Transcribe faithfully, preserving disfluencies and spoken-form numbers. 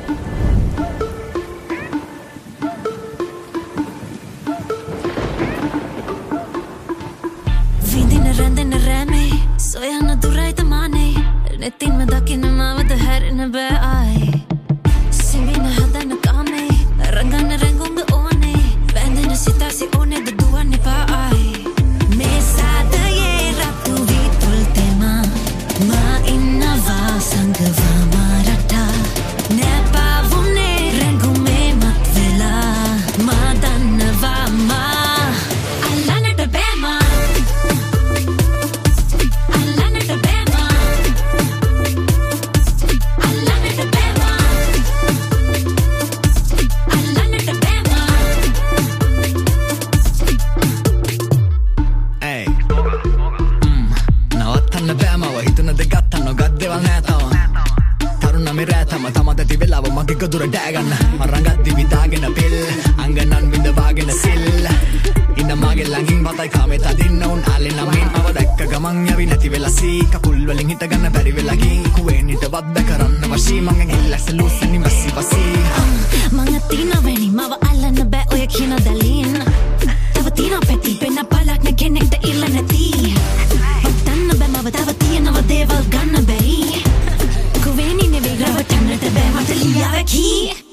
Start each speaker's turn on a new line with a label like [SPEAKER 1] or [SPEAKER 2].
[SPEAKER 1] Vidin randen rame soyana durai tamane netin me dakin mavad harin be ai sivina hadan kame rangan rangum one bandin sitasi one de duane pa ai me sada ye ratu vitul tema ma inna va sangva marata ne pavune rangum me mat vela ma danva ma allanat bema
[SPEAKER 2] තමදති වෙලාව මගේ ගොදුර ඩෑගන්න මරංගත් දිවිදාගෙන පිල් අංගනන් විඳවාගෙන සිල් ඉන්න මගේ ළඟින් වතයි කාමේ තදින්න උන් ආලේ නමින් අව දැක්ක ගමන් යවි නැති වෙලා සී කකුල් වලින් හිට ගන්න බැරි වෙලා ගින් කුවෙන් හිට වද්ද කරන්න වශී මං ගිල්ලස් ලූසනි මැසි වසී
[SPEAKER 1] මං අතින වෙනි මව අල්ලන්න බෑ ඔය කියන දලින් තව තින පැති පෙන්න පලක් න කෙනෙක්ට ඉල්ල නැති ඔත්තන්න බෑ මව තව තියනව දේවල් ගන්න බැරි Kuweni ne vegra vatannata bෑ මට ලියාව කී